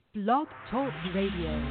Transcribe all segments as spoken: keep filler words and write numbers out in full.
Blog Talk Radio.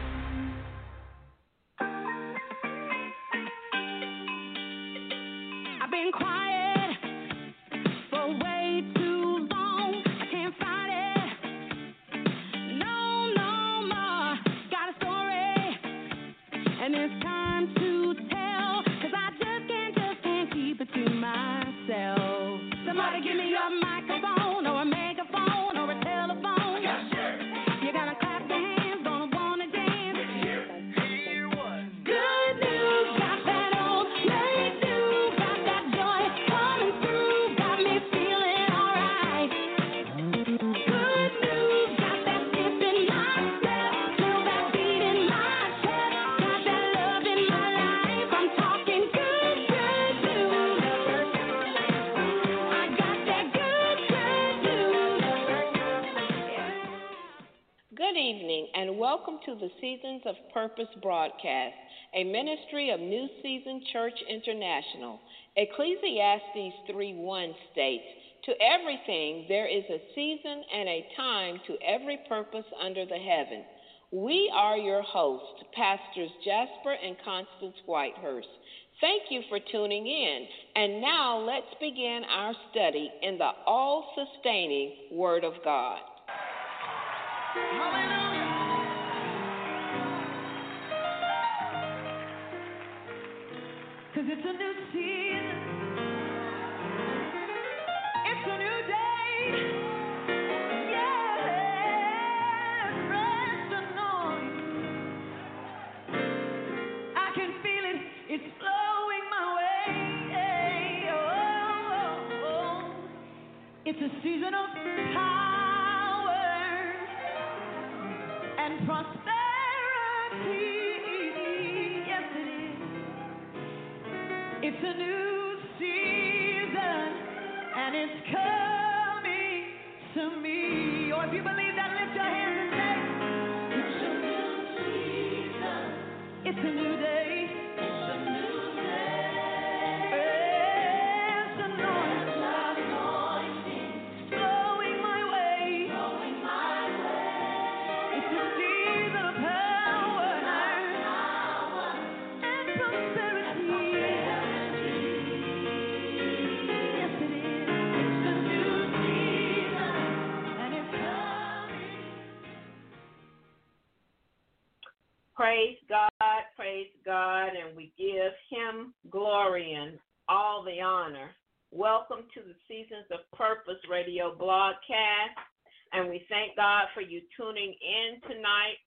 I've been quiet for way too long. I can't fight it. No, no more. Got a story, and it's time to tell. Cause I just can't, just can't keep it to myself. Somebody give me a microphone or a megaphone or a telephone. Yeah, sure. You gotta clap your hands, gonna wanna dance. Hear, hear what? Good news, got that old great news, got that joy coming through, got me feeling alright. Good news, got that skip in my step, feel that beat in my chest, got that love in my life. I'm talking good, good news. I got that good, good news. Good evening, and welcome to the Seasons of Purpose broadcast, a ministry of New Season Church International. Ecclesiastes three one states, "To everything there is a season and a time to every purpose under the heaven." We are your hosts, Pastors Jasper and Constance Whitehurst. Thank you for tuning in. And now let's begin our study in the all-sustaining Word of God. Cause it's a new season, it's a new day, yeah, fresh anointing. I can feel it, it's flowing my way, oh, oh, oh. It's a season of power and prosperity, yes it is. It's a new season, and it's coming to me. Or if you believe that, lift your hands and say, it's a new season. It's a new day. It's a new day. It's anointing. Flowing my way. Flowing my way. It's a season of power and prosperity. Praise God, praise God, and we give Him glory and all the honor. Welcome to the Seasons of Purpose radio broadcast, and we thank God for you tuning in tonight.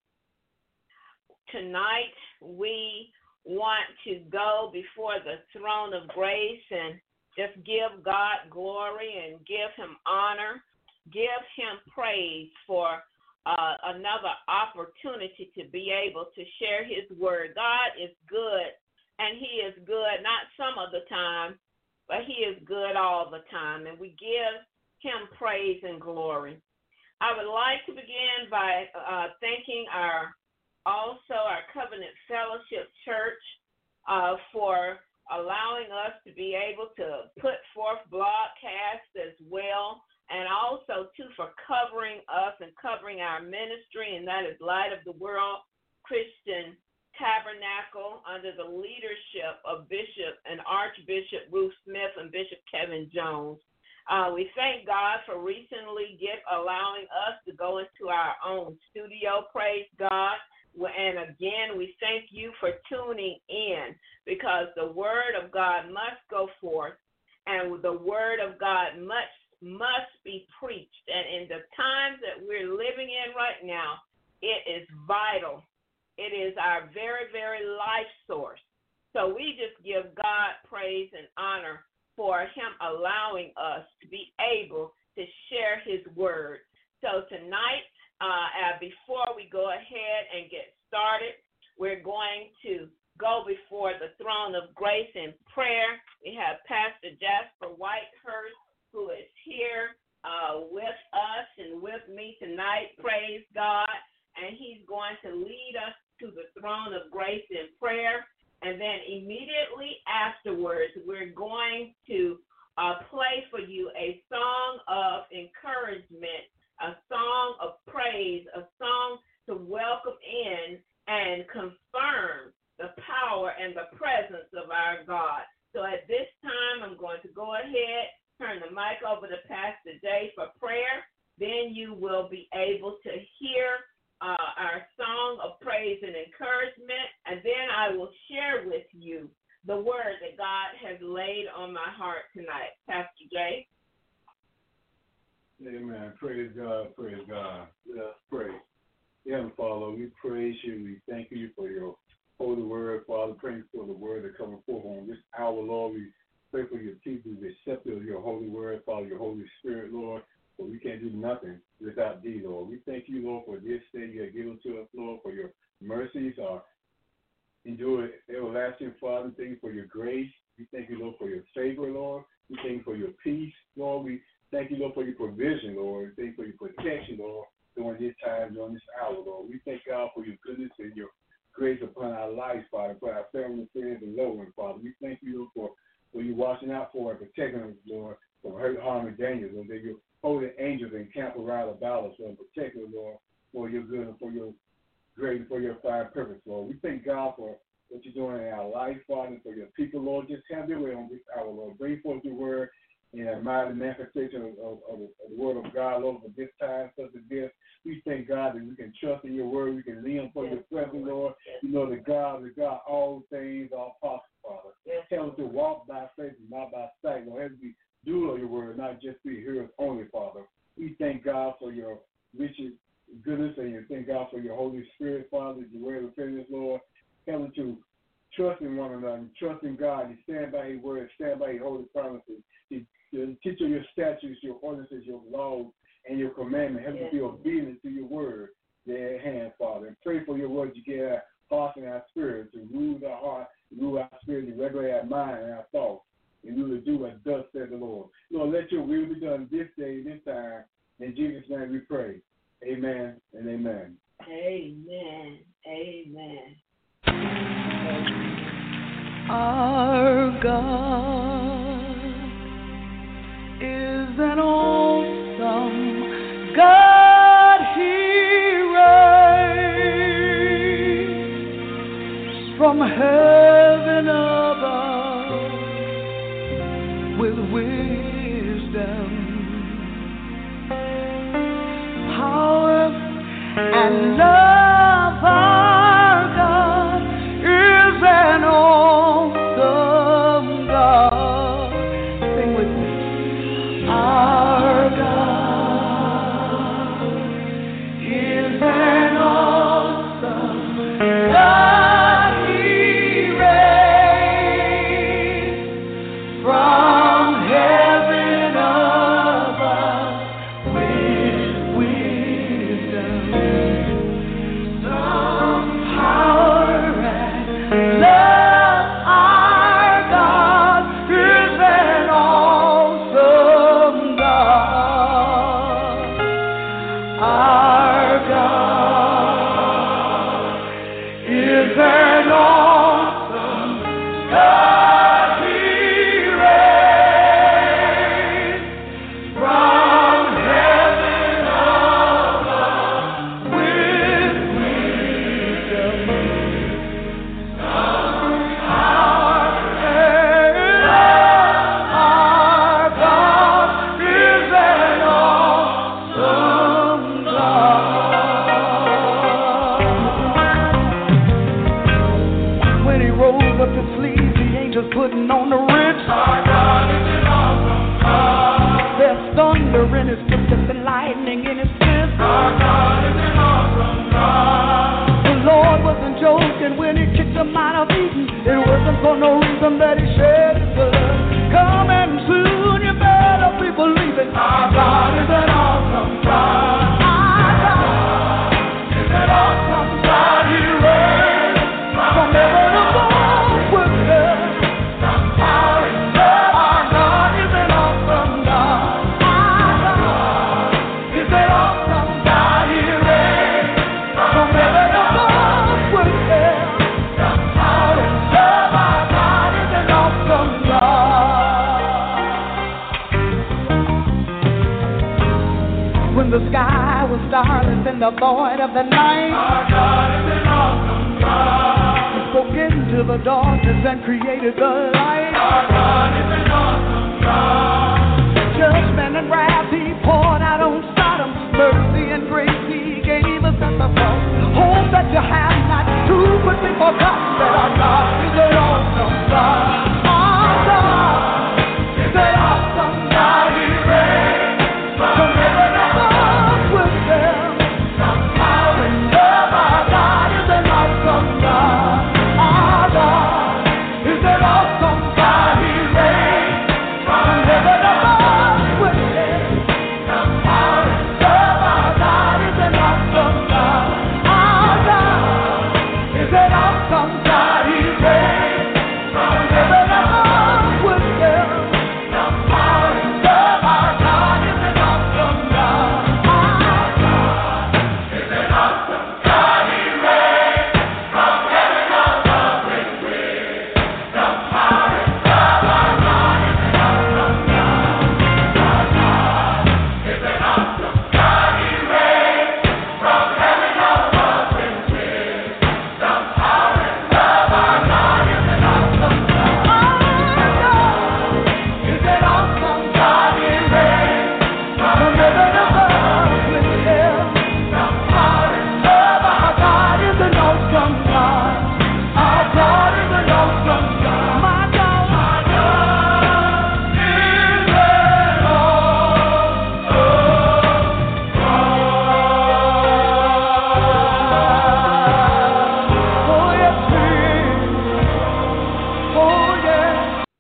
Tonight, we want to go before the throne of grace and just give God glory and give Him honor, give Him praise for Uh, another opportunity to be able to share His word. God is good, and He is good not some of the time, but He is good all the time, and we give Him praise and glory. I would like to begin by uh, thanking our also our Covenant Fellowship Church uh, for allowing us to be able to put forth broadcasts as well, and also, too, for covering us and covering our ministry, and that is Light of the World Christian Tabernacle under the leadership of Bishop and Archbishop Ruth Smith and Bishop Kevin Jones. Uh, we thank God for recently get, allowing us to go into our own studio, praise God. And again, we thank you for tuning in, because the Word of God must go forth, and the Word of God must must be preached. And in the times that we're living in right now, it is vital. It is our very, very life source. So we just give God praise and honor for Him allowing us to be able to share His word. So tonight, uh, uh, before we go ahead and get started, we're going to go before the throne of grace in prayer. We have Pastor Jasper Whitehurst, who is here uh, with us and with me tonight, praise God, and he's going to lead us to the throne of grace in prayer, and then immediately afterwards, we're going to uh, play for you a song of encouragement, a song of praise, a song to in and confirm the power and the presence of our God. So at this time, I'm going to go ahead, turn the mic over to Pastor Jay for prayer. Then you will be able to hear uh, our song of praise and encouragement, and then I will share with you the word that God has laid on my heart tonight. Pastor Jay. Amen. Praise God. Praise God. Let us pray. Heavenly Father, we praise you. We thank you for your holy word, Father. Praying for the word that comes forth on this hour, Lord. We pray for your people to accept your holy word, Father, your Holy Spirit, Lord. For we can't do nothing without thee, Lord. We thank you, Lord, for this day you have given to us, Lord, for your mercies are endure everlasting, Father. Thank you for your grace. We thank you, Lord, for your favor, Lord. We thank you for your peace, Lord. We thank you, Lord, for your provision, Lord. We thank you for your protection, Lord, during this time, during this hour, Lord. We thank God for your goodness and your grace upon our lives, Father, for our family, friends, and loved ones, Father. We thank you, Lord, for, for you watching out for and protecting us, Lord, from hurt, harm, and danger, Lord. That your holy angels encamp around about us, Lord, protect us, Lord, for your good and for your great and for your fine purpose, Lord. We thank God for what you're doing in our life, Father, and for your people, Lord. Just have your way on this hour, Lord. Bring forth your word in a mighty manifestation of, of, of, of the word of God, Lord, for this time, such as this. We thank God that we can trust in your word. We can lean for yes, your presence, Lord. Yes. You know that God, that God, all things are possible, Father. Yes. Tell us to walk by faith and not by sight, Lord. As we do your word, not just be hearers only, Father. We thank God for your riches, goodness, and we thank God for your Holy Spirit, Father, your word of faithfulness, Lord. Help us to trust in one another, trust in God, and stand by his word, stand by his holy promises. To teach your statutes, your ordinances, your laws, and your commandments. Help us yes. be obedient to your word, their hand, Father. And pray for your word to get our hearts and our spirit, to rule our heart, rule our spirit, to regulate our mind and our thoughts, and we will do what thus said the Lord. Lord, let your will be done this day, this time. In Jesus' name we pray. Amen and amen. Amen. Amen. Our God is an awesome God. He reigns from heaven above with wisdom, power, and love. Our God is an awesome God. Sing with me. Our God is an awesome God. He reigns from heaven above with wisdom, some power and love. Our God is an awesome God. Our God is an awesome God. He reigns from heaven above with wisdom, some power and love. Our God is an awesome God. When he rolls up his sleeves, the angels putting on the ritz. Our God is an awesome God. There's thunder in his footsteps and lightning in his fist. Our God is an awesome God. The Lord wasn't joking when he kicked him out of Eden. It wasn't for no reason that he shed his blood. Come and soon you better be believing. Our God is an awesome God. Our God is an awesome God. He reigns from heaven above with love, some power and love. Our God is an awesome God. Our God is an awesome God. He reigns from heaven above with love, some power and love. Our God is an awesome the void of the night. Our God is an awesome God. He spoke into the darkness and created the light. Our God is an awesome God. Judgment and wrath He poured out on Sodom. Mercy and grace He gave us at the cross. Hope that you have not too quickly forgotten that our God is an awesome God. Our God is an awesome God. He reigns from heaven above with them. Some power and love. Our God is an awesome God. Our God is an awesome God. He reigns from heaven above with them. Some power and love. Our God is an awesome God. Our God is an awesome God. He reigns from heaven above with them. Some power and love. Our God is an awesome God. Our God Is an awesome God. He reigns from heaven above with wisdom, power, and love. Our God is an awesome God. Our God is an awesome God. He reigns from heaven above with wisdom, power, and love. Our God is an awesome God. is an awesome God. He reigns from heaven above with them. Some power and love. Our God is an awesome God. Our God is an awesome God. My God, my God is an awesome God. Oh yes, He is. Oh yes.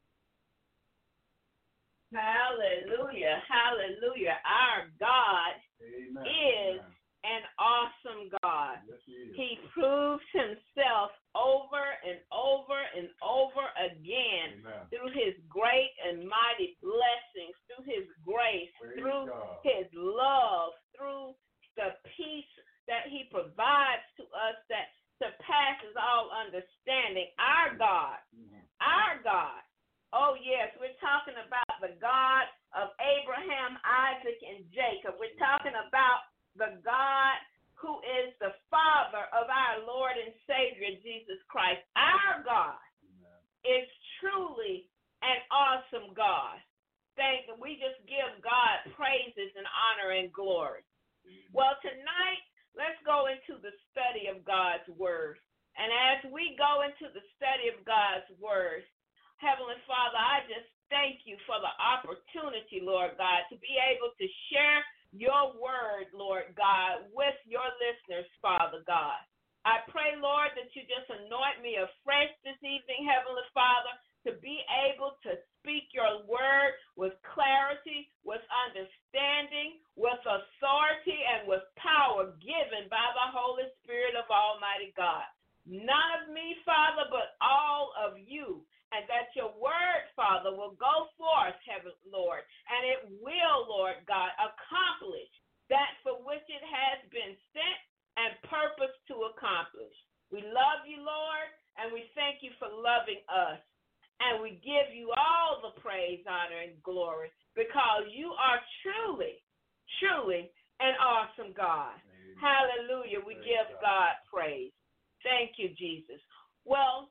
Hallelujah. Hallelujah. Our God Amen. is an awesome God. Yes, He is. He proves himself over and over and over again Amen. through his great and mighty blessings, through his grace, Praise through God. his love, through the peace that he provides to us that surpasses all understanding. Our God, Mhm. our God. Oh, yes, we're talking about the God of Abraham, Isaac, and Jacob. We're talking about the God who is the Father of our Lord and Savior, Jesus Christ. Our God is truly an awesome God. Thank you. We just give God praises and honor and glory. Well, tonight, let's go into the study of God's Word. And as we go into the study of God's Word, Heavenly Father, I just thank you for the opportunity, Lord God, to be able to share your word, Lord God, with your listeners, Father God. I pray, Lord, that you just anoint me afresh this evening, Heavenly Father, to be able to speak your word with clarity, with understanding, with authority, and with power given by the Holy Spirit of Almighty God. None of me, Father, but all of you. And that your word, Father, will go forth, Heaven, Lord, and it will, Lord God, accomplish that for which it has been sent and purposed to accomplish. We love you, Lord, and we thank you for loving us. And we give you all the praise, honor, and glory because you are truly, truly an awesome God. Amen. Hallelujah. We praise give God. God praise. Thank you, Jesus. Well,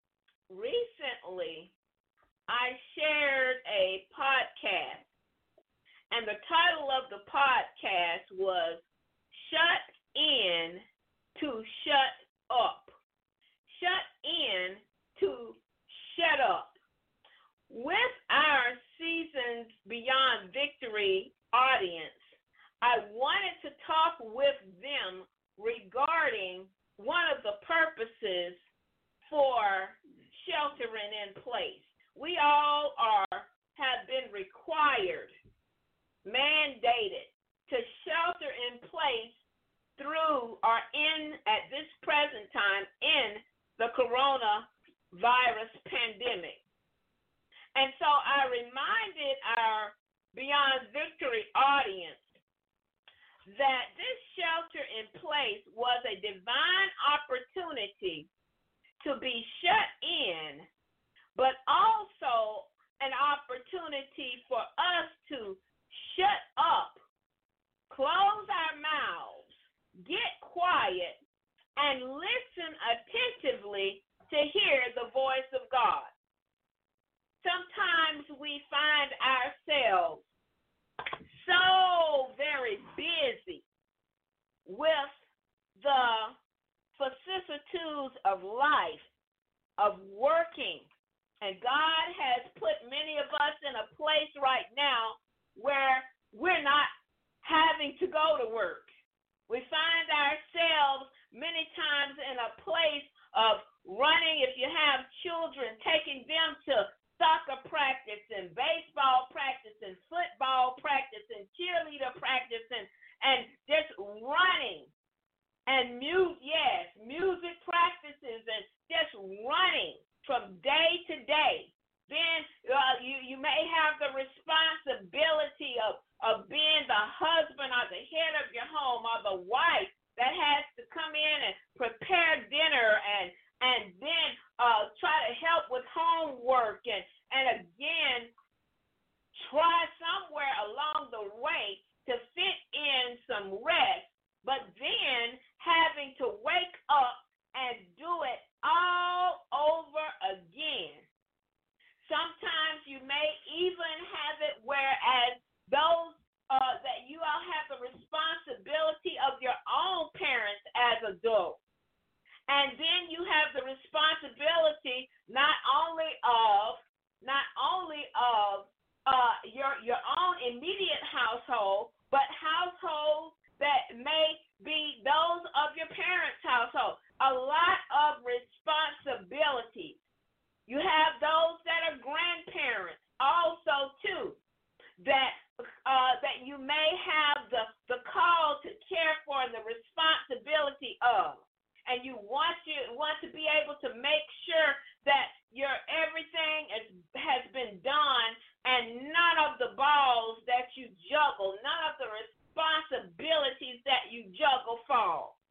recently, I shared a podcast, and the title of the podcast was Shut In to Shut Up. Shut in to shut up. With our Seasons Beyond Victory audience, I wanted to talk with them regarding one of the purposes for sheltering in place. We all are have been required, mandated to shelter in place through or in at this present time in the coronavirus pandemic. And so I reminded our Beyond Victory audience that this shelter in place was a divine opportunity to be shut in, but also an opportunity for us to shut up, close our mouths, get quiet and listen attentively to hear the voice of God. Sometimes we find ourselves so very busy with the vicissitudes of life, of working, and God has put many of us in a place right now where we're not having to go to work. We find ourselves many times in a place of running, if you have children, taking them to soccer practice and baseball practice and football practice and cheerleader practice and, and just running. And music, yes, music practices and just running from day to day. Then uh, you, you may have the responsibility of, of being the husband or the head of your home or the wife that has to come in and prepare dinner and and then uh, try to help with homework and, and again, try somewhere along the way to fit in some rest, but then having to wake up and do it all over again. Sometimes you may even have it whereas those uh, that you all have the responsibility of your own parents as adults. And then you have the responsibility not only of not only of uh, your your own immediate household, but households that may be those of your parents' household. A lot of responsibility. You have those that are grandparents also too, that uh, that you may have the, the call to care for and the responsibility of. And you want you want to be able to make sure that your everything is, has been done and none of the balls that you juggle, none of the responsibilities that you juggle fall.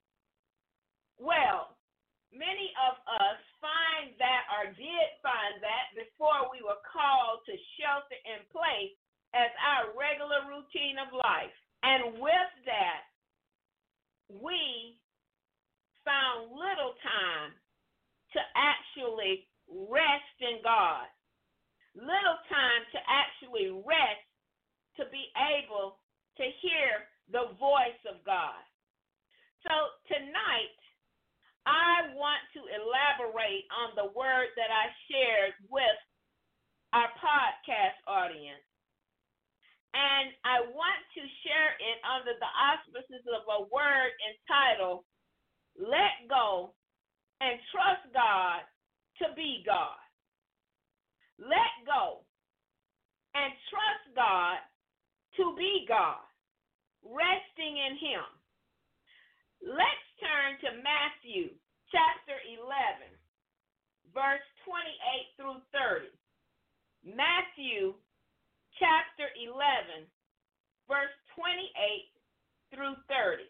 Well, many of us find that or did find that before we were called to shelter in place as our regular routine of life. And with that, we found little time to actually rest in God, little time to actually rest to be able to hear the voice of God. So tonight, I want to elaborate on the word that I shared with our podcast audience. And I want to share it under the auspices of a word entitled, Let Go and Trust God to Be God. Let go and trust God to be God, resting in Him. Let's turn to Matthew chapter eleven, verse twenty-eight through thirty. Matthew chapter eleven, verse twenty-eight through thirty.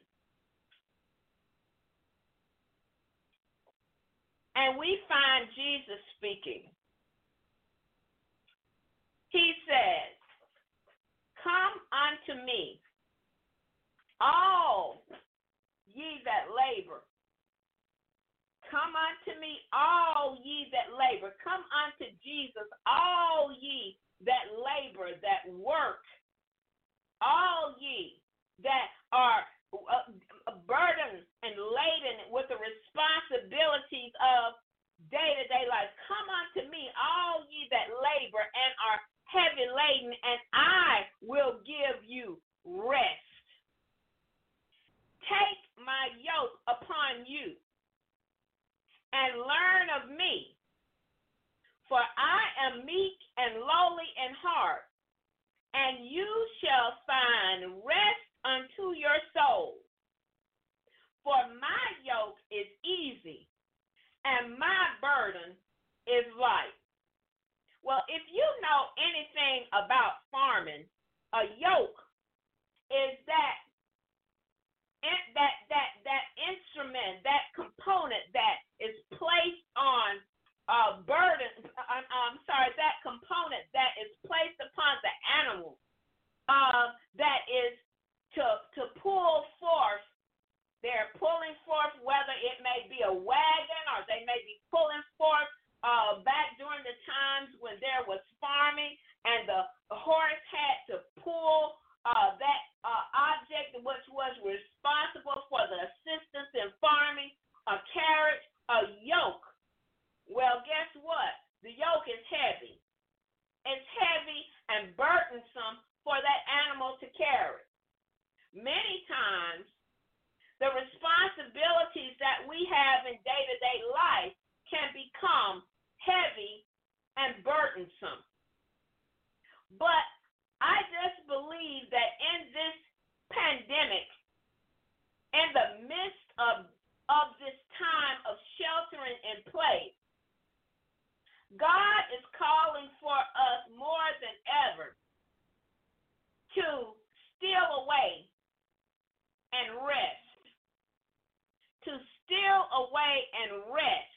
And we find Jesus speaking. He says, Come unto me, all ye that labor. Come unto me, all ye that labor. Come unto Jesus, all ye that labor, that work. All ye that are burdened and laden with the responsibilities of day-to-day life. Come unto me, all ye that labor and are heavy laden, and I will give you rest. Take my yoke upon you and learn of me, for I am meek and lowly in heart, and you shall find rest unto your soul. For my yoke is easy, and my burden is light. Well, if you know anything about farming, a yoke is that that that that instrument, that component that is placed on a burden. I'm, I'm sorry, that component that is placed upon the animal, uh, that is to to pull forth forth, whether it may be a wagon or they may be pulling forth uh, back during the times when there was farming and the horse had to pull uh, that uh, object which was responsible for the assistance in farming, a carriage, a yoke. Well, guess what? The yoke is heavy. It's heavy and burdensome for that animal to carry. Many times, the responsibilities that we have in day-to-day life can become heavy and burdensome. But I just believe that in this pandemic, in the midst of, of this time of sheltering in place, God is calling for us more than ever to steal away and rest. To steal away and rest.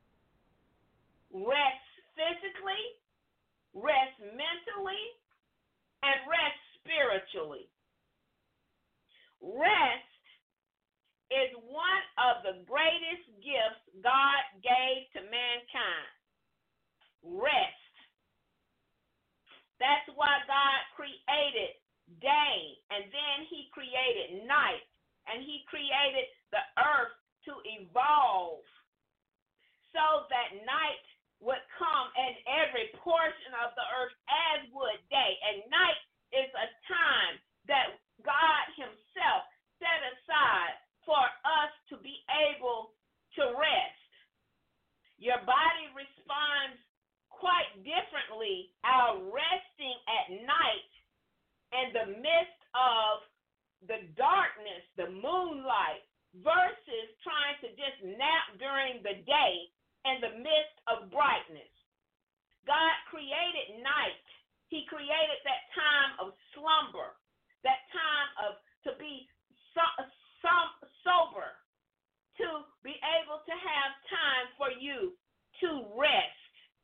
Rest physically, rest mentally, and rest spiritually. Rest is one of the greatest gifts God gave to mankind. Rest. That's why God created day, and then he created night, and he created the earth to evolve so that night would come in every portion of the earth as would day. And night is a time that God himself set aside for us to be able to rest. Your body responds quite differently out resting at night in the midst of the darkness, the moonlight, versus trying to just nap during the day in the midst of brightness. God created night. He created that time of slumber, that time of to be so, so, sober, to be able to have time for you to rest.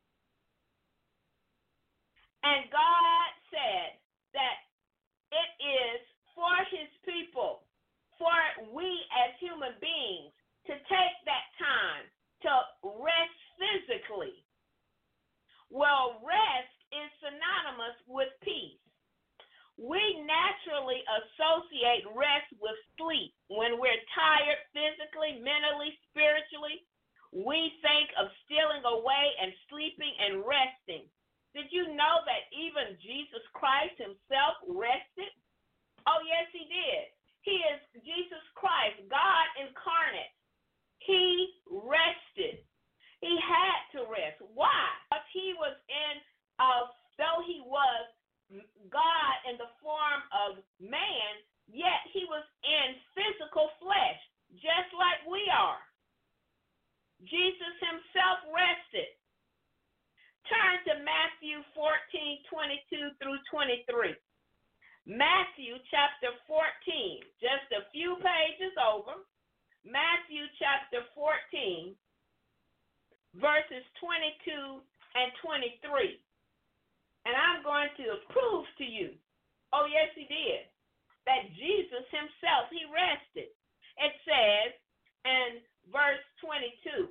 And God said that it is for his people, for we as human beings, to take that time to rest physically. Well, rest is synonymous with peace. We naturally associate rest with sleep. When we're tired physically, mentally, spiritually, we think of stealing away and sleeping and resting. Did you know that even Jesus Christ himself rested? Oh, yes, he did. He is Jesus Christ, God incarnate. He rested. He had to rest. Why? Because he was in, uh, though he was God in the form of man, yet he was in physical flesh, just like we are. Jesus himself rested. Turn to Matthew fourteen, twenty-two through twenty-three. Matthew chapter fourteen, just a few pages over. Matthew chapter fourteen, verses twenty-two and twenty-three. And I'm going to prove to you, oh yes he did, that Jesus himself, he rested. It says in verse twenty-two,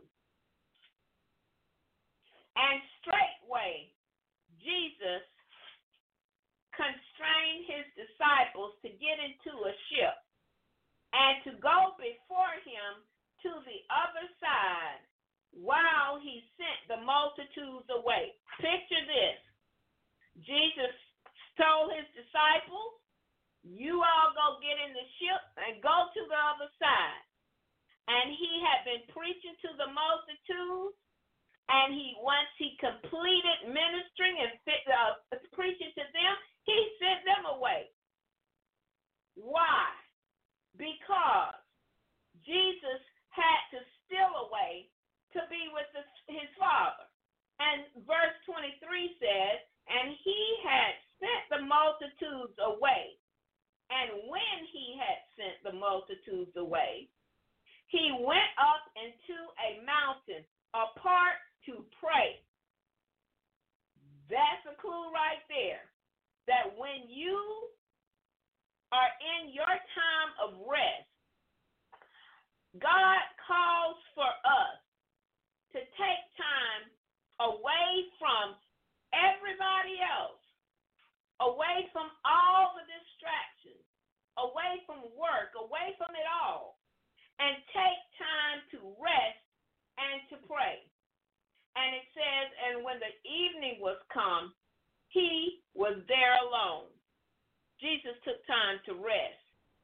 and straightway Jesus constrained his disciples to get into a ship and to go before him to the other side while he sent the multitudes away. Picture this. Jesus told his disciples, you all go get in the ship and go to the other side. And he had been preaching to the multitudes, and he once he completed ministering and uh, preaching to them, he sent them away. Why? Because Jesus had to steal away to be with the, his Father. And verse twenty-three says, and he had sent the multitudes away. And when he had sent the multitudes away, he went up into a mountain apart to pray. That's a clue right there. That when you are in your time of rest, God calls for us to take time away from everybody else, away from all the distractions, away from work, away from it all, and take time to rest and to pray. And it says, and when the evening was come, he was there alone. Jesus took time to rest.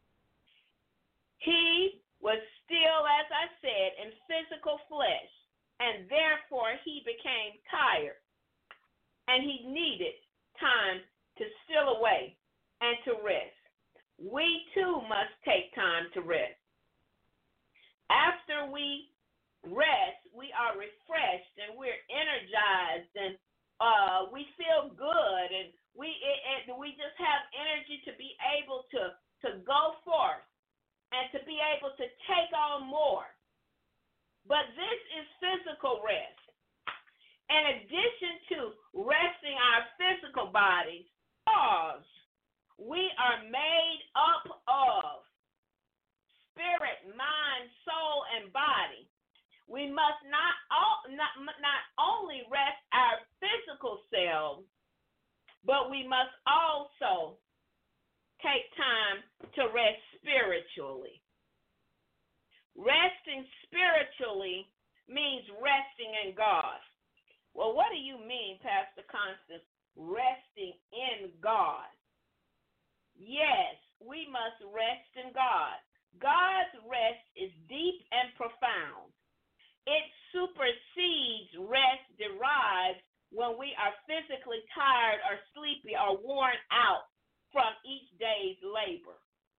He was still, as I said, in physical flesh, and therefore he became tired, and he needed time to steal away and to rest. We too must take time to rest. After we rest, we are refreshed and we're energized, and uh, we feel good, and we it, it, we just have energy to be able to, to go forth and to be able to take on more. But this is physical rest. In addition to resting our physical bodies, pause. We are made up of spirit, mind, soul, and body. We must not, not, not only rest our physical selves, but we must also take time to rest spiritually. Resting spiritually means resting in God. Well, what do you mean, Pastor Constance, resting in God? Yes, we must rest in God. God's rest is deep and profound. It supersedes rest derived when we are physically tired or sleepy or worn out from each day's labor.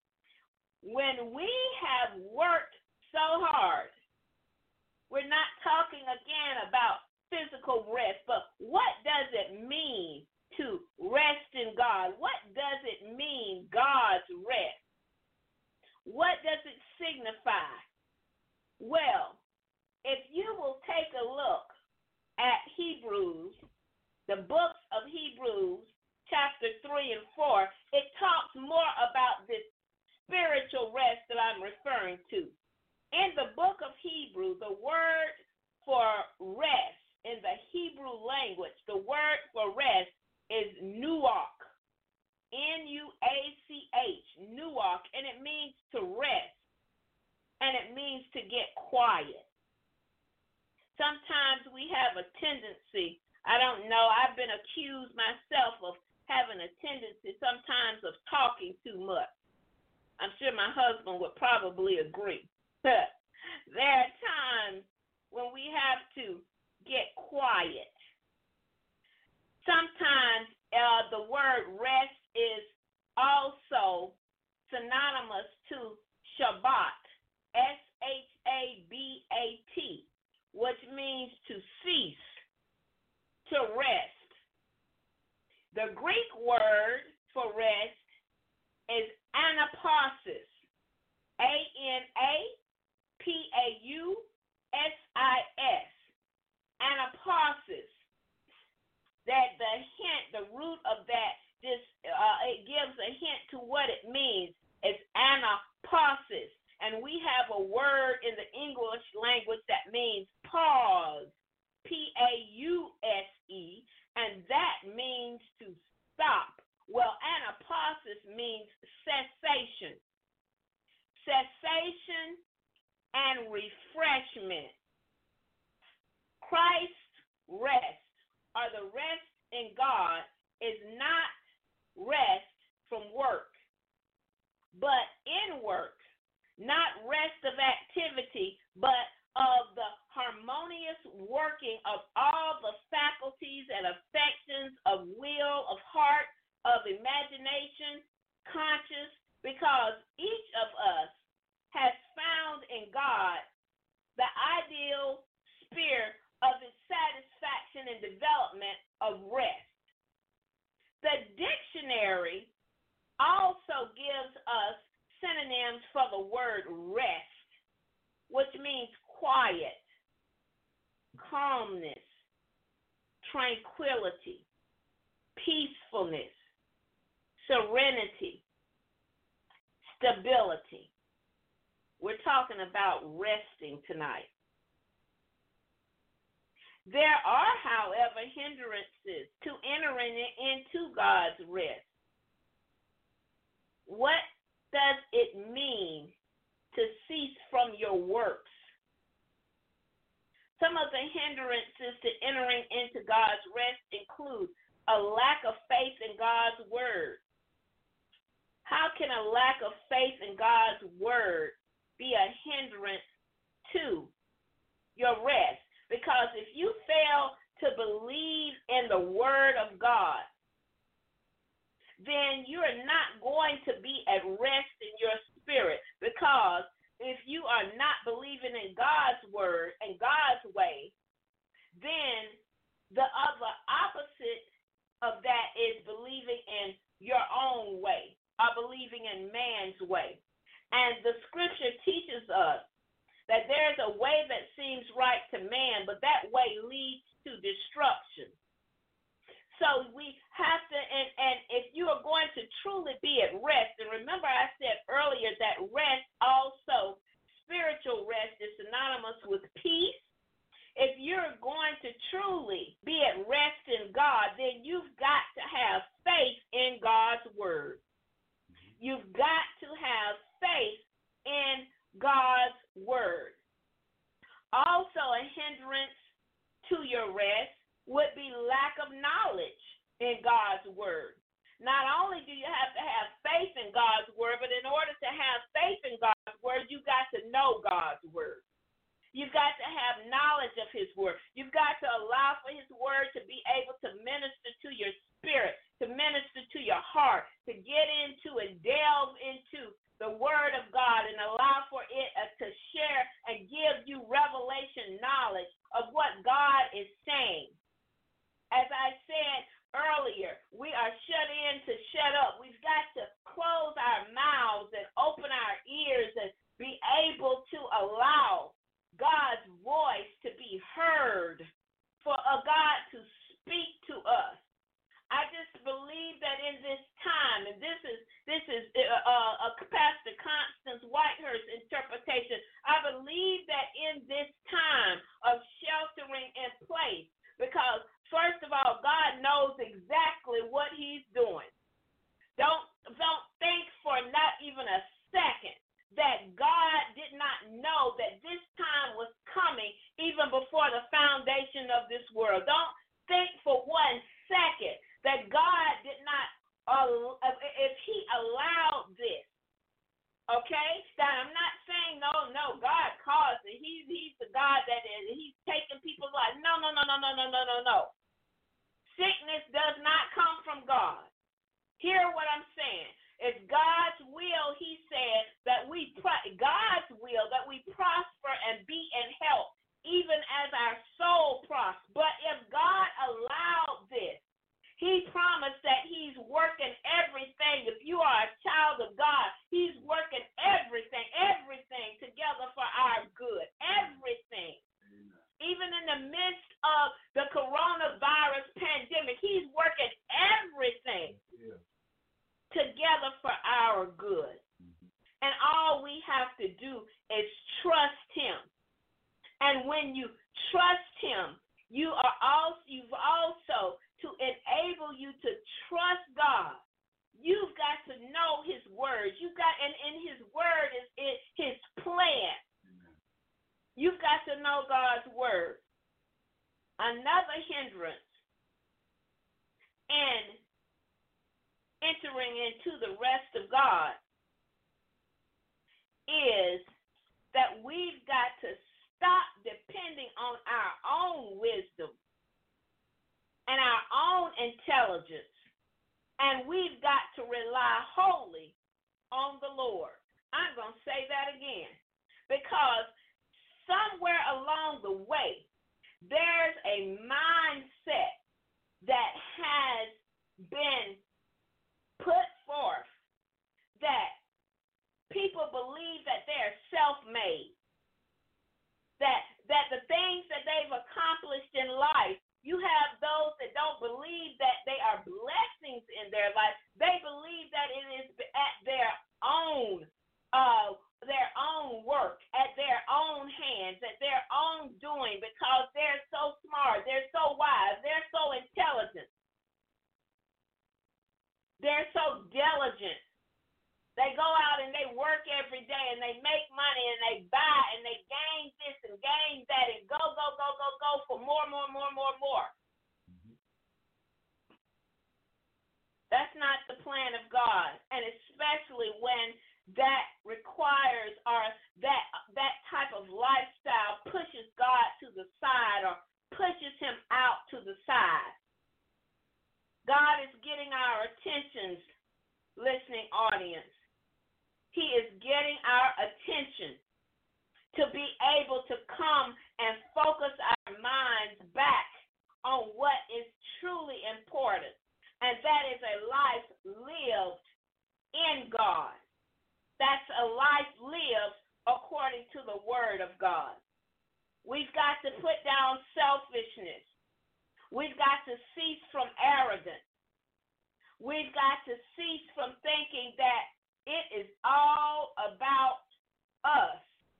When we have worked so hard, we're not talking again about physical rest, but what does it mean to rest in God? What does it mean, God's rest? What does it signify? Well, if you will take a look at Hebrews, the books of Hebrews, chapter three and four, it talks more about this spiritual rest that I'm referring to. In the book of Hebrew, the word for rest in the Hebrew language, the word for rest is nuach, N U A C H, nuach, and it means to rest, and it means to get quiet. Sometimes we have a tendency, I don't know, I've been accused myself of having a tendency sometimes of talking too much. I'm sure my husband would probably agree. There are times when we have to get quiet. Sometimes uh, the word rest is also synonymous to Shabbat, S H A B A T, which means to cease, to rest. The Greek word for rest is anapausis, A N A P A U S I S, anapausis. That the hint, the root of that, this uh, it gives a hint to what it means. It's anapausis. And we have a word in the English language that means pause, P A U S E, and that means to stop. Well, anapausis means cessation. Cessation and refreshment. Christ's rest, or the rest in God, is not rest from work, but in work. Not rest of activity, but of the harmonious working of all the faculties and affections of will, of heart, of imagination, conscious, because each of us has found in God the ideal sphere of its satisfaction and development of rest. The dictionary also gives us synonyms for the word rest, which means quiet, calmness, tranquility, peacefulness, serenity, stability. we're talking about resting tonight. There are, however, hindrances to entering into God's rest. What does it mean to cease from your works? Some of the hindrances to entering into God's rest include a lack of faith in God's word. How can a lack of faith in God's word be a hindrance to your rest? Because if you fail to believe in the word of God, then you're not going to be at rest in your spirit. Because if you are not believing in God's word and God's way, then the other opposite of that is believing in your own way, or believing in man's way. And the scripture teaches us that there's a way that seems right to man, but that way leads to destruction. So we have to, and, and if you are going to truly be at rest, and remember I said earlier that rest also, spiritual rest is synonymous with peace. If you're going to truly be at rest in God, then you've got to have faith in God's word. You've got to have faith in God's word. Also, a hindrance to your rest would be lack of knowledge in God's word. Not only do you have to have faith in God's word, but in order to have faith in God's word, you've got to know God's word. You've got to have knowledge of his word. You've got to allow for his word to be able to minister to your spirit, to minister to your heart, to get into and delve into the word of God and allow for it uh, to share and give you revelation knowledge of what God is saying. As I said earlier, we are shut in to shut up. We've got to close our mouths and open our ears and be able to allow God's voice to be heard, for a God to speak to us. I just believe that in this time, and this is this is uh, a Pastor Constance Whitehurst interpretation, I believe that in this time of sheltering in place, because first of all, God knows exactly what he's doing. Don't don't think for not even a second that God did not know that this time was coming even before the foundation of this world. Don't think for one second that God did not, uh, if he allowed this, okay? That I'm not saying, no, no, God caused it. He, he's the God that is, he's taking people's lives. No, no, no, no, no, no, no, no, no. Sickness does not come from God. Hear what I'm saying. It's God's will, he said, that we, God's will, that we prosper and be in health, even as our soul prospers. But if God allowed this, he promised that he's working everything. If you are a child of God, he's working everything, everything together for our good. Everything. Amen. Even in the midst of the coronavirus pandemic, he's working everything yeah. together for our good. Mm-hmm. And all we have to do is trust him. And when you trust him, you are also, you've also to enable you to trust God, you've got to know his words. You've got, and in his word is, is his plan. Amen. You've got to know God's word. Another hindrance in entering into the rest of God is that we've got to stop depending on our own wisdom and our own intelligence, and we've got to rely wholly on the Lord. I'm going to say that again, because somewhere along the way, there's a mindset that has been put forth that people believe that they're self-made, that, that the things that they've accomplished in life, you have those that don't believe that they are blessings in their life. They believe that it is at their own, uh, their own work. and they gain this and gain that and go, go, go, go, go for more, more, more, more, more. Mm-hmm. That's not the plan of God, and especially when that requires or that that type of lifestyle pushes God to the side or pushes him out to the side. God is getting our attentions, listening audience. He is getting our attention to be able to come and focus our minds back on what is truly important, and that is a life lived in God. That's a life lived according to the Word of God. We've got to put down selfishness. We've got to cease from arrogance. We've got to cease from thinking that it is all about us.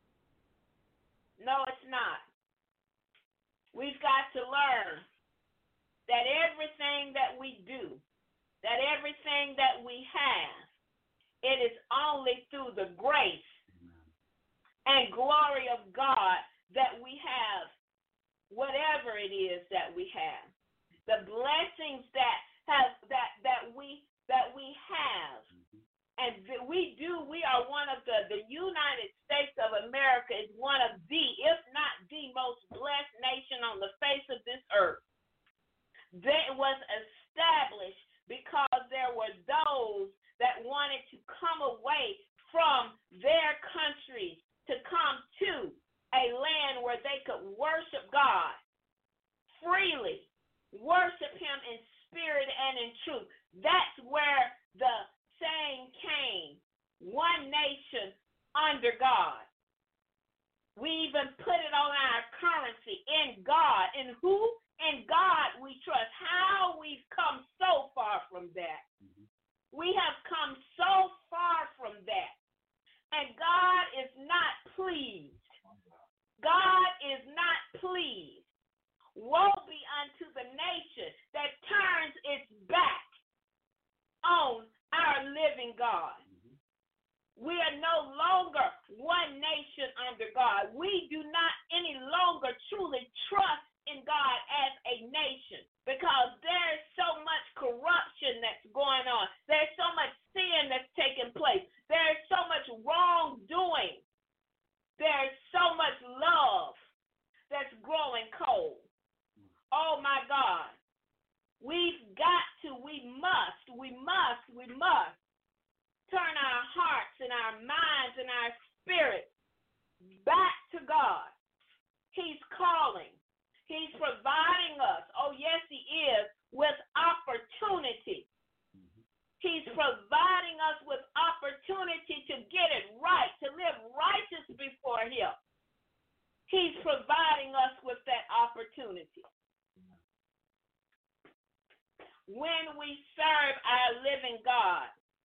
No, it's not. We've got to learn that everything that we do, that everything that we have, it is only through the grace and glory of God that we have whatever it is that we have. The blessings that have that that we that we have. And we do, we are one of the, the United States of America is one of the, if not the most blessed nation on the face of this earth. That was established because there were those that wanted to come away from their countries to come to a land where they could worship God freely, worship him in spirit and in truth. That's where the saying came, one nation under God. We even put it on our currency, in God. In who? In God we trust. How we've come so far from that. Mm-hmm. We have come so far from that. And God is not pleased. God is not pleased. Woe be unto the nation that turns its back on our living God. Mm-hmm. We are no longer one nation under God. We do not any longer truly trust in God as a nation because there's so much corruption that's going on. There's so much sin that's taking place. There's so much wrongdoing. There's so much love that's growing cold. Oh, my God. We've got to, we must, we must, we must turn our hearts and our minds and our spirits back to God. He's calling. He's providing us, oh yes he is, with opportunity. He's providing us with opportunity to get it right, to live righteous before him. He's providing us with that opportunity. When we serve our living God,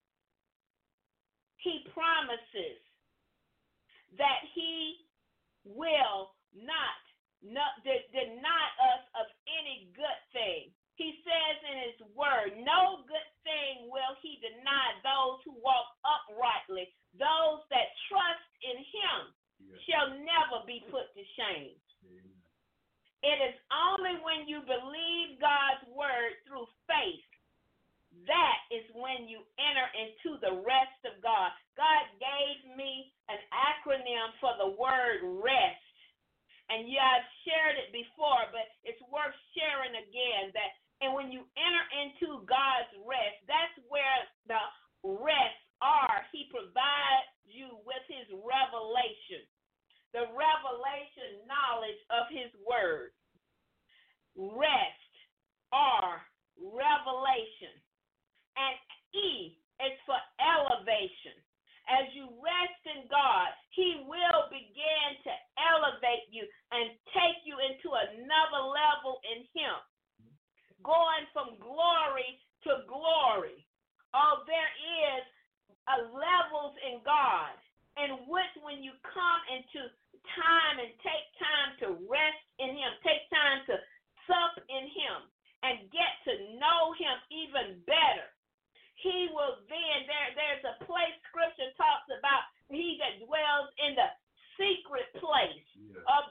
he promises that he will not, not deny us of any good thing. He says in his word, no good thing will he deny those who walk uprightly. Those that trust in him yes. shall never be put to shame. Amen. It is only when you believe God's word through faith, that is when you enter into the rest of God. God gave me an acronym for the word rest. And yeah, I've shared it before, but it's worth sharing again. That and when you enter into God's rest, that's where the rests are. He provides you with his revelation. The revelation knowledge of his word. Rest or revelation. And E is for elevation. As you rest in God, he will begin to elevate you and take you into another level in him. Going from glory to glory. Oh, there is a levels in God in which when you come into time and take time to rest in him, take time to sup in him and get to know him even better, he will then, there, there's a place scripture talks about he that dwells in the secret place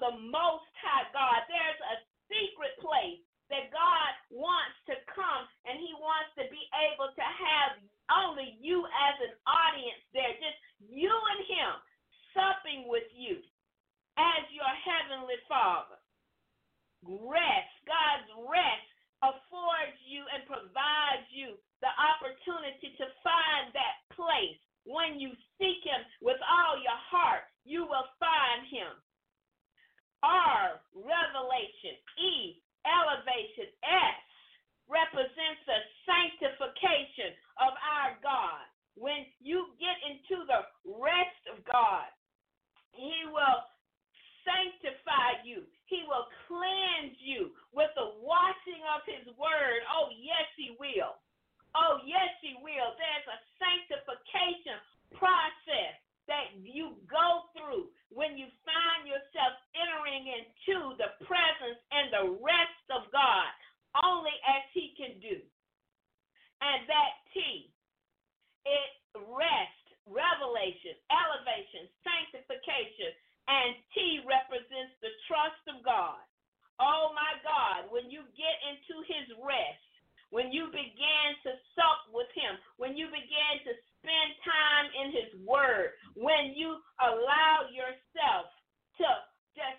the Most High God. There's a secret place that God wants to come, and he wants to be able to have only you as an audience there, just you and him supping with you as your heavenly Father. Rest, God's rest affords you and provides you the opportunity to find that place. When you seek him with all your heart, you will find him. R, revelation. E, elevation. S, represents the sanctification of our God. When you get into the rest of God, he will sanctify you. He will cleanse you with the washing of his word. Oh, yes, he will. Oh, yes, he will. There's a sanctification process that you go through when you find yourself entering into the presence and the rest of God, only as he can do. And that T, it rest, revelation, elevation, sanctification, and T represents the trust of God. Oh, my God, when you get into his rest, when you begin to sup with him, when you begin to spend time in his word, when you allow yourself to just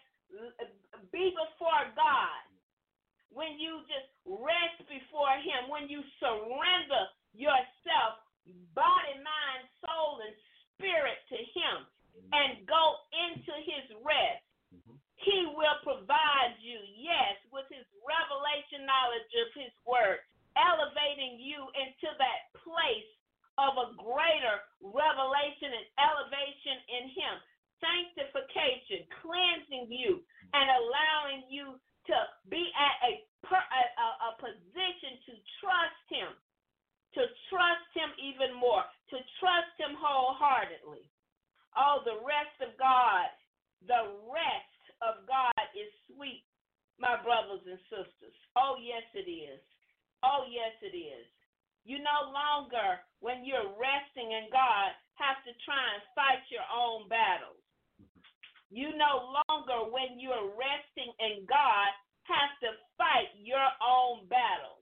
be before God, when you just rest before him, when you surrender yourself, body, mind, soul, and spirit to him, and go into his rest, he will provide you, yes, with his revelation knowledge of his word, elevating you into that place of a greater revelation and elevation in him, sanctification, cleansing you, and allowing you to be at a, a, a position to trust him, to trust him even more, to trust him wholeheartedly. Oh, the rest of God, the rest of God is sweet, my brothers and sisters. Oh, yes, it is. Oh, yes, it is. You no longer, when you're resting in God, have to try and fight your own battles. You no longer, when you're resting in God, have to fight your own battles.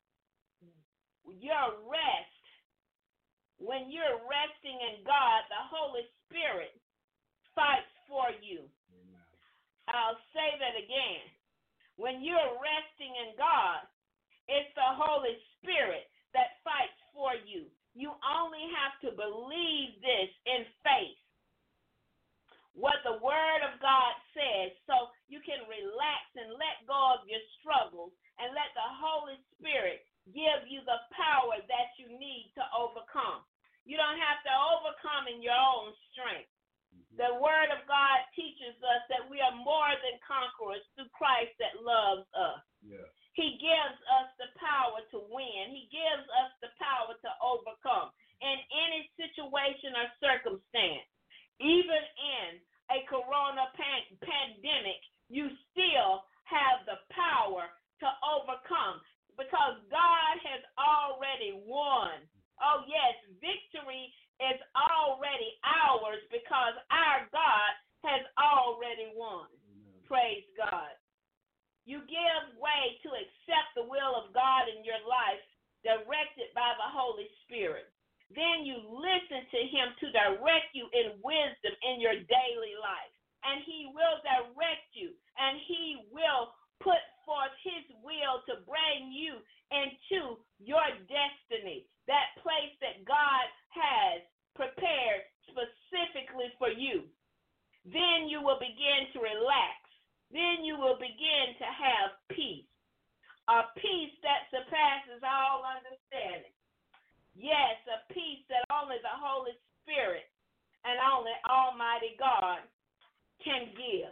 Your rest, when you're resting in God, the Holy Spirit fights for you. I'll say that again. When you're resting in God, it's the Holy Spirit that fights for you. You only have to believe this in faith, what the Word of God says, so you can relax and let go of your struggles and let the Holy Spirit give you the power that you need to overcome. You don't have to overcome in your own strength. The Word of God teaches us that we are more than conquerors through Christ that loves us. Yeah. He gives us the power to win. He gives us the power to overcome in any situation or circumstance. Even in a corona pan- pandemic, you still have the power to overcome because God has already won. Oh, yes, victory is already ours because our God has already won. Amen. Praise God. You give way to accept the will of God in your life, directed by the Holy Spirit. Then you listen to him to direct you in wisdom in your daily life. And he will direct you, and he will put forth his will to bring you into your destiny, that place that God has prepared specifically for you. Then you will begin to relax. Then you will begin to have peace, a peace that surpasses all understanding. Yes, a peace that only the Holy Spirit and only Almighty God can give.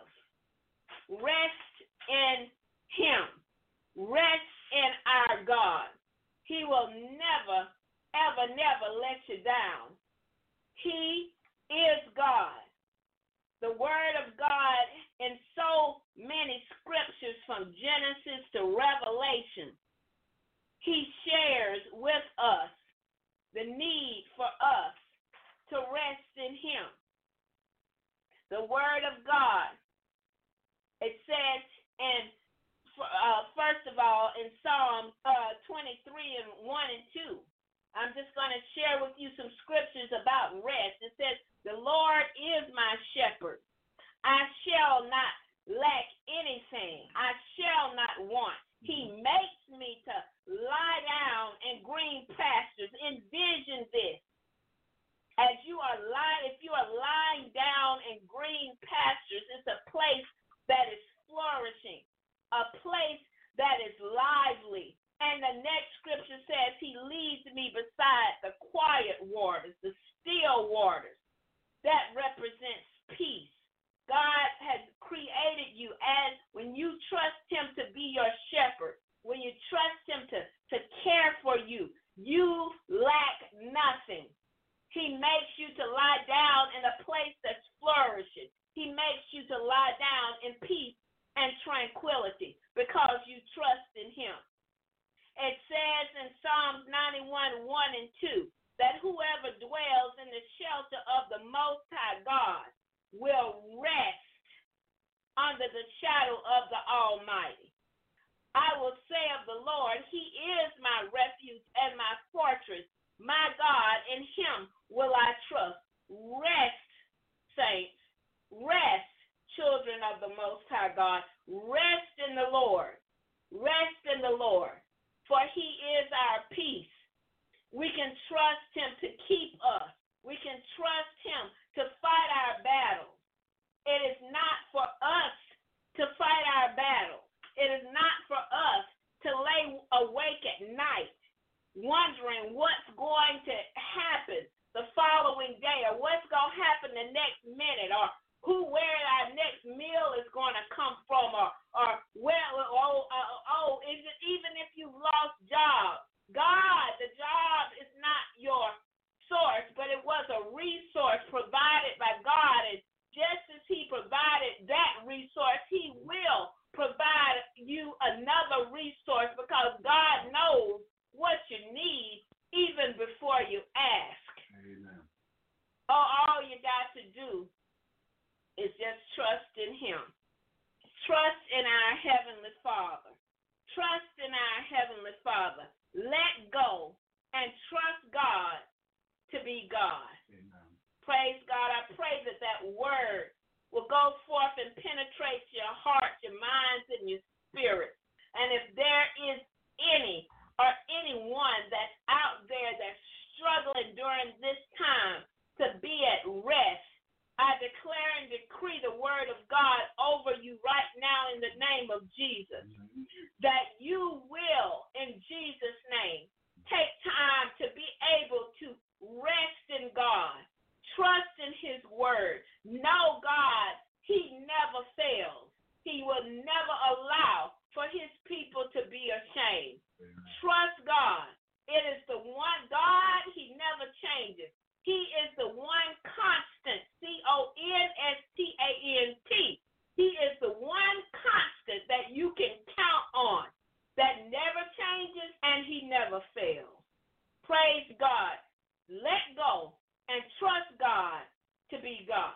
Rest in him. Rest in our God. He will never, ever, never let you down. He is God. The Word of God in so many scriptures from Genesis to Revelation, he shares with us the need for us to rest in him. The Word of God just going to share with you some scriptures about rest. It says, the Lord is my shepherd. I shall not lack anything. I shall not want. He makes me to lie down in green pastures. Envision this. As you are lying, if you are lying down in green pastures, it's a place that is flourishing, a place that is lively. And the next scripture says, he leads me beside the quiet waters, the still waters. That represents peace. God has created you as when you trust him to be your shepherd, when you trust him to, to care for you, you lack nothing. He makes you to lie down in a place that's flourishing. He makes you to lie down in peace and tranquility because you trust in him. It says in Psalms ninety-one, one and two, that whoever dwells in the shelter of the Most High God will rest under the shadow of the Almighty. I will say of the Lord, he is my refuge and my fortress, my God, in him will I trust. Rest, saints, rest, children of the Most High God. Rest in the Lord. Rest in the Lord, for he is our peace. We can trust him to keep us. We can trust him to fight our battles. It is not for us to fight our battles. It is not for us to lay awake at night wondering what's going to happen the following day or what's going to happen the next minute or who, where our next meal is going to come from or, or where, oh, oh, oh, is it even if you've lost job? God, the job is not your source, but it was a resource provided by God. And just as he provided that resource, he will provide you another resource because God knows what you need even before you ask. Amen. Oh, all you got to do is just trust in him. Trust in our Heavenly Father. Trust in our Heavenly Father. Let go and trust God to be God. Amen. Praise God. I pray that that word will go forth and penetrate your heart, your minds, and your spirit. And if there is any or anyone that's out there that's struggling during this time to be at rest, I declare and decree the word of God over you right now in the name of Jesus, that you will, in Jesus' name, take time to be able to rest in God, trust in his word, know God, he never fails. He will never allow for his people to be ashamed. Amen. Trust God. It is the one God, he never changes. He is the one constant, C O N S T A N T. He is the one constant that you can count on, that never changes and he never fails. Praise God. Let go and trust God to be God.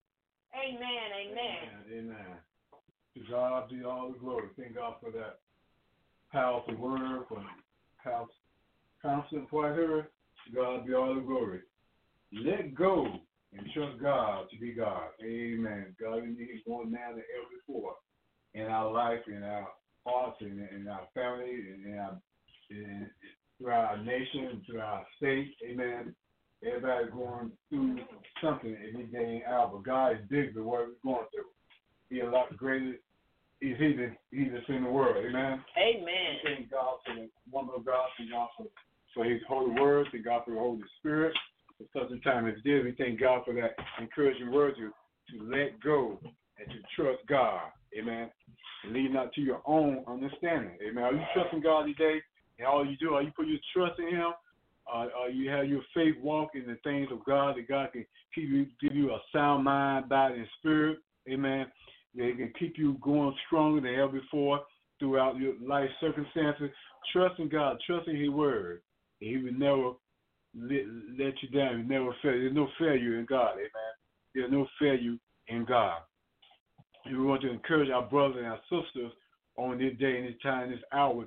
Amen, amen. Amen, amen. To God be all the glory. Thank God for that powerful word, for powerful counsel for I heard. To God be all the glory. Let go and trust God to be God. Amen. God, we need more now than ever before in our life, in our hearts, and in, in our family, and in our, in, throughout our nation, throughout our state. Amen. Everybody going through something every day and hour, but God is big than what we're going through. He's a lot greater. He's he that he that's in the world. Amen. Amen. Thank God for the woman of God. Thank God for, for his holy word. Thank God for the Holy Spirit. For such a time as this, we thank God for that encouraging word to, to let go and to trust God. Amen. And lead not to your own understanding. Amen. Are you trusting God today? And all you do, are you put your trust in him? Uh, uh, you have your faith walk in the things of God, that God can keep you, give you a sound mind, body, and spirit. Amen. They can keep you going stronger than ever before throughout your life circumstances. Trusting God, trusting his word. And he will never let, let you down. He will never fail. There's no failure in God. Amen. There's no failure in God. And we want to encourage our brothers and our sisters on this day and this time, this hour, to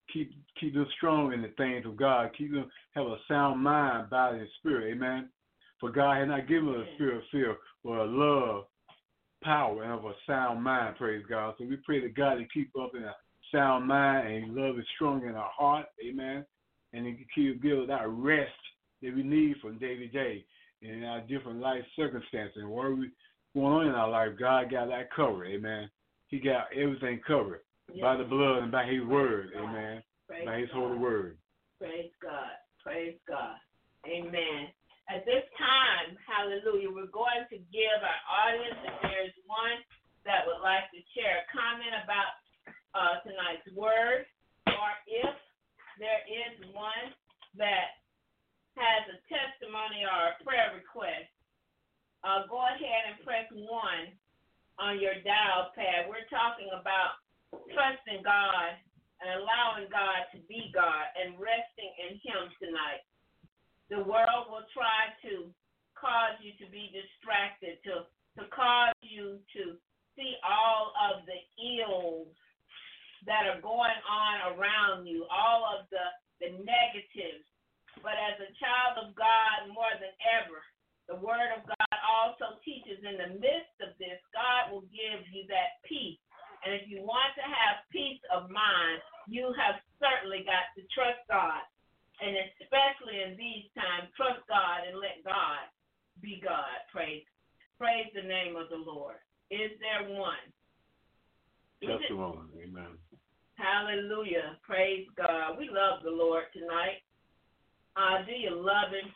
keep keep them strong in the things of God. Keep them have a sound mind, body, and spirit. Amen. For God has not given us a spirit of fear, but a love, power, and of a sound mind. Praise God. So we pray to God to keep up in a sound mind, and love is strong in our heart. Amen. And He can give us that rest that we need from day to day in our different life circumstances. And whatever we going on in our life, God got that covered. Amen. He got everything covered yes. by the blood and by His word. Amen. Praise by His God. Holy word. Praise God. Praise God. Amen. At this time, hallelujah, we're going to give our audience, if there's one that would like to share a comment about uh, tonight's word, or if there is one that has a testimony or a prayer request, uh, go ahead and press one on your dial pad. We're talking about trusting God and allowing God to be God and resting in Him tonight. The world will try to cause you to be distracted, to, to cause you to see all of the ills that are going on around you, all of the, the negatives. But as a child of God, more than ever, the Word of God also teaches in the midst of this, God will give you that peace. And if you want to have peace of mind, you have certainly got to trust God. And especially in these times, trust God and let God be God. Praise, praise the name of the Lord. Is there one? Testimony. Amen. Hallelujah. Praise God. We love the Lord tonight. Uh, do you love Him?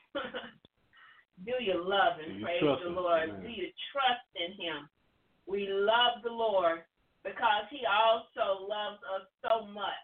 Do you love Him? Praise the Lord. Him? Do you trust in Him? We love the Lord because He also loves us so much.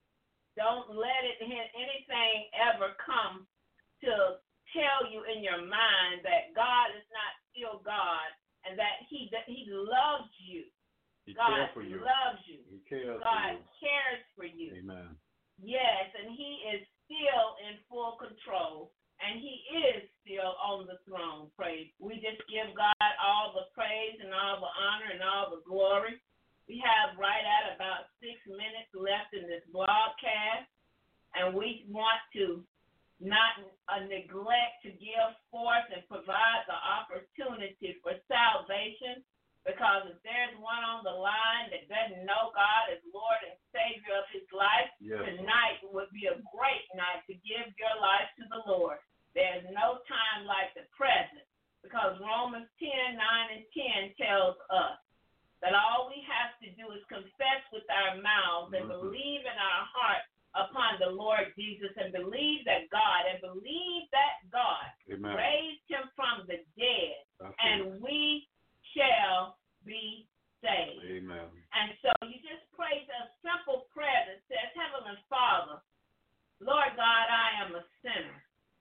Don't let it anything ever come to tell you in your mind that God is not still God and that He that He loves you. He God cares for you. loves you. He cares God for you. cares for you. Amen. Yes, and He is still in full control, and He is still on the throne. Praise. We just give God all the praise and all the honor and all the glory. We have right at about six minutes left in this broadcast, and we want to not uh, neglect to give forth and provide the opportunity for salvation, because if there's one on the line that doesn't know God as Lord and Savior of his life, yes. Tonight would be a great night to give your life to the Lord. There's no time like the present, because Romans ten, nine, and ten tells us that all we have to do is confess with our mouths and mm-hmm. believe in our heart upon the Lord Jesus, and believe that God, and believe that God Amen. Raised him from the dead, That's and it. We shall be saved. Amen. And so you just pray a simple prayer that says, Heavenly Father, Lord God, I am a sinner.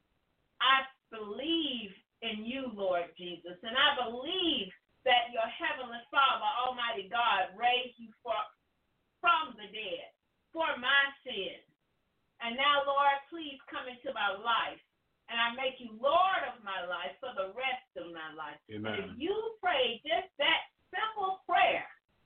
I believe in you, Lord Jesus, and I believe that your Heavenly Father, Almighty God, raised you for, from the dead for my sins. And now, Lord, please come into my life, and I make you Lord of my life for the rest of my life. Amen. And if you pray just that simple prayer,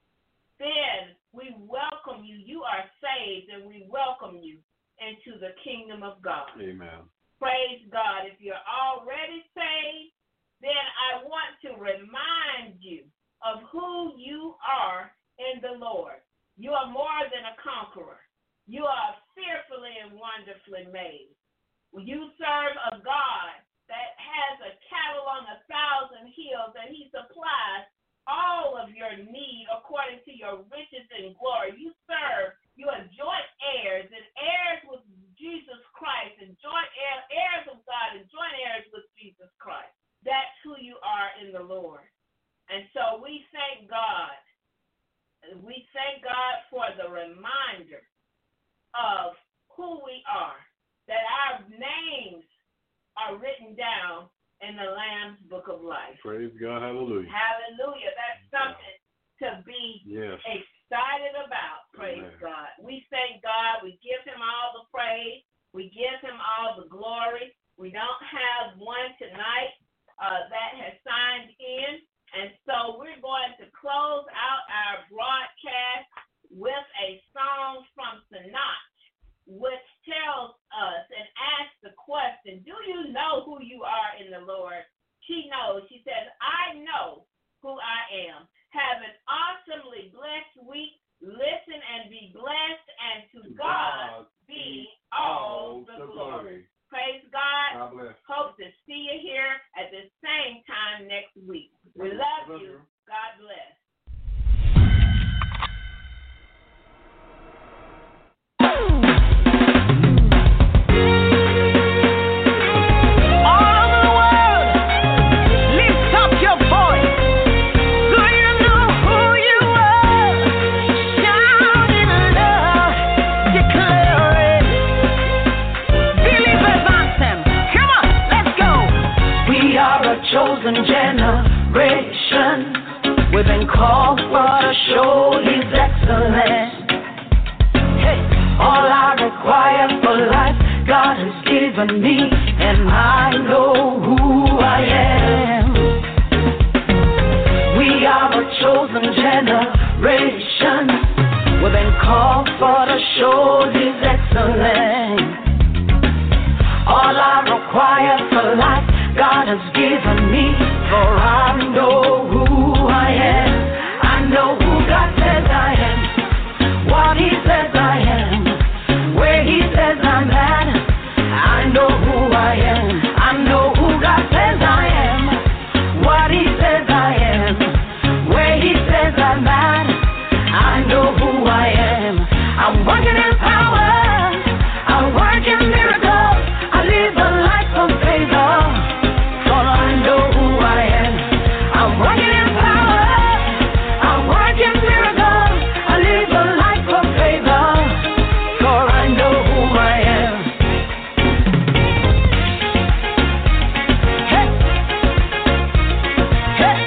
then we welcome you. You are saved, and we welcome you into the kingdom of God. Amen. Praise God. If you're already saved, then I want to remind you of who you are in the Lord. You are more than a conqueror. You are fearfully and wonderfully made. You serve a God that has a cattle on a thousand hills, and he supplies all of your need according to your riches and glory. You serve, you are joint heirs and heirs with Jesus Christ, and joint heirs of God and joint heirs with Jesus Christ. That's who you are in the Lord. And so we thank God. We thank God for the reminder of who we are, that our names are written down in the Lamb's Book of Life. Praise God. Hallelujah. Hallelujah. That's something to be yes. excited about. Praise Amen. God. We thank God. We give him all the praise. We give him all the glory. We don't have one tonight Uh, that has signed in, and so we're going to close out our broadcast with a song from Sinach, given me, and I know who I am. We are a chosen generation. We've been called for to show His excellence. All I require for life, God has given me, for I know who I am. I know who God says I am, what He says I am, where He says I'm at. I know who I am. I know who God says I am, what He says I am, where He says I'm at. I know who I am. I'm working in power, I work in miracles, I live a life of favor, for I know who I am. I'm working in power, I work in miracles, I live a life of favor, for I know who I am. Hey, hey.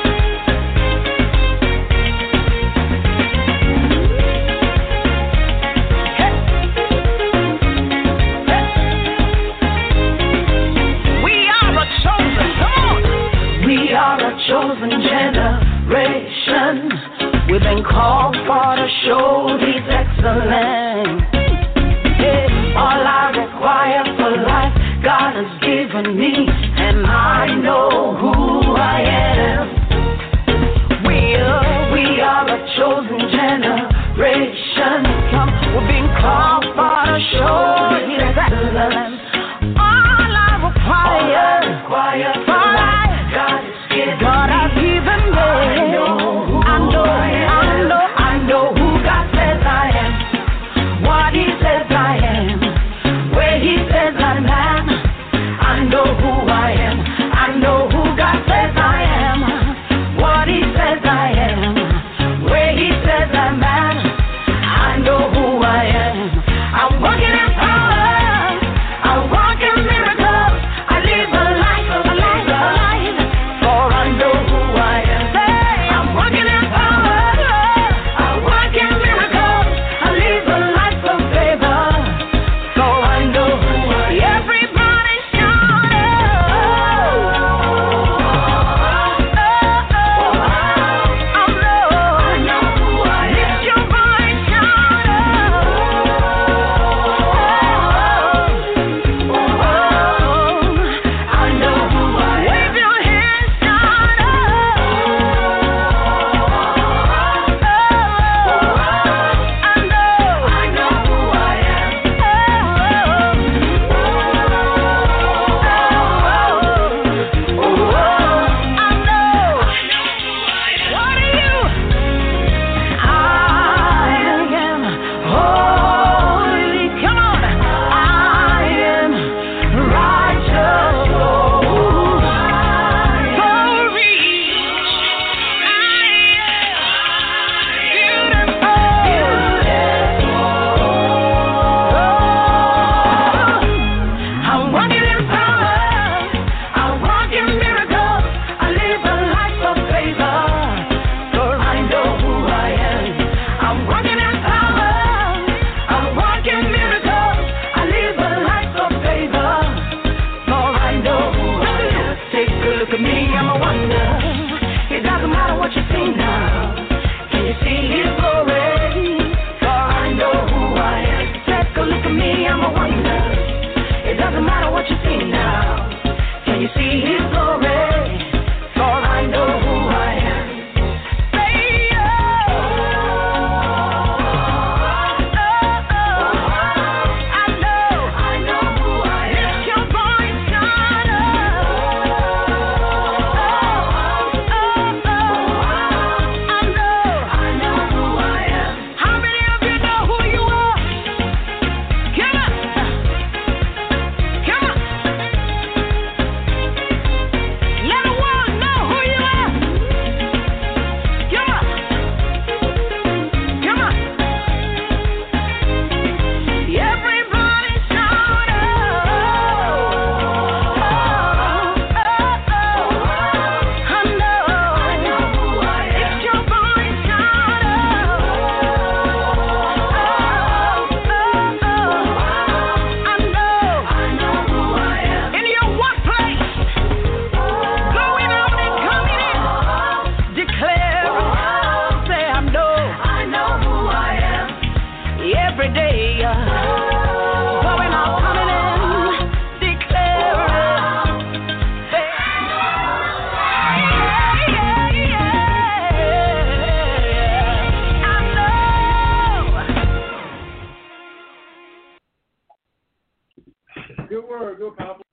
We are a chosen generation. We've been called for to show His excellence. Yeah. All I require for life, God has given me, and I know who I am. We are, we are a chosen generation. Come, we've been called for to show His excellence. All I require, require for life, God has given God has given me. I know who I know, I know, I know who God says I am, what He says I am, where He says I'm at. I know who I every day. Going out, coming in, declaring. Yeah, yeah, yeah. I know. Good word, good compliment.